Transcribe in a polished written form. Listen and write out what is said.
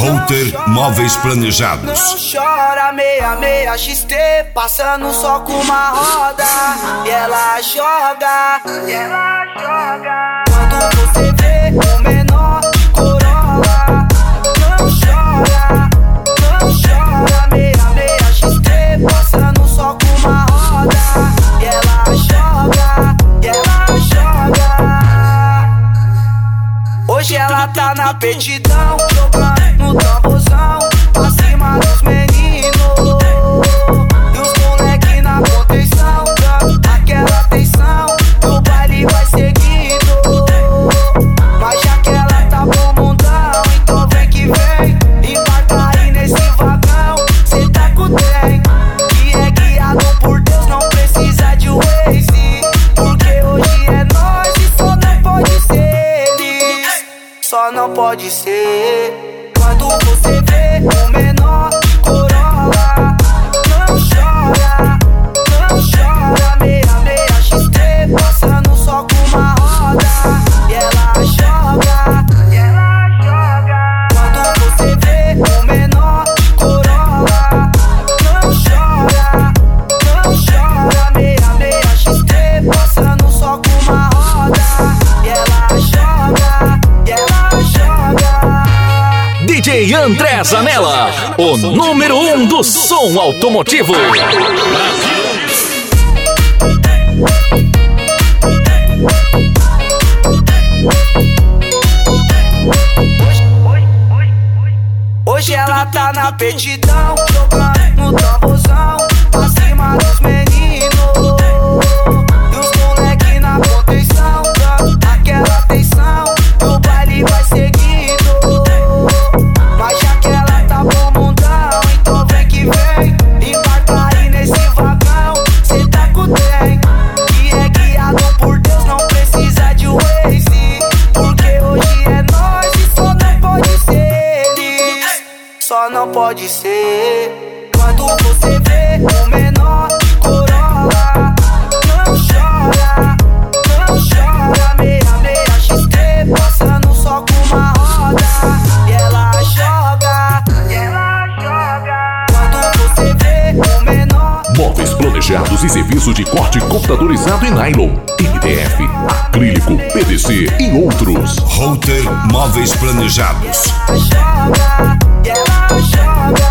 Router Móveis Planejados. Não chora, 66 XT, passando só com uma roda. E ela joga, Quando você vê o menor de Corolla. Não chora, 66 XT, passando só com uma roda. E ela joga, Hoje ela tá na petidão, jogando no tamborzão, pra cima dos meninos. E os moleque na contenção, dando aquela atenção, o baile vai seguindo. Mas já que ela tá pro mundão, então vem que vem, embarca aí nesse vagão, cê tá com o trem, que é guiado por Deus, não precisa de Waze. Porque hoje é nós e só não pode ser eles. Só não pode ser. Quando você vê o menor de Corolla. Não chora, 66 XT, passando só com uma roda. E ela joga, Quando você vê o menor de Corolla. Não chora, 66 XT, passando só com uma roda. E ela joga, DJ André Zanella, o número 1 do som automotivo. Hoje ela tá na petidão, jogando no tamborzão, pra cima dos meninos. E os moleque na contenção, dando aquela atenção, o baile vai seguindo. Mas já que ela tá pro mundão, então vem que vem, embarca aí nesse vagão, cê tá com o trem, que é guiado por Deus, não precisa de Waze. Porque hoje é nós e só não pode ser eles. Só não pode ser. Quando você vê o menor de Corolla. Não chora, 66 XT, passando só com uma roda. E ela joga, Quando você vê o menor. Móveis planejados e serviço de corte computadorizado em nylon, MDF, acrílico, PVC e outros. Router Móveis Planejados. Ela joga,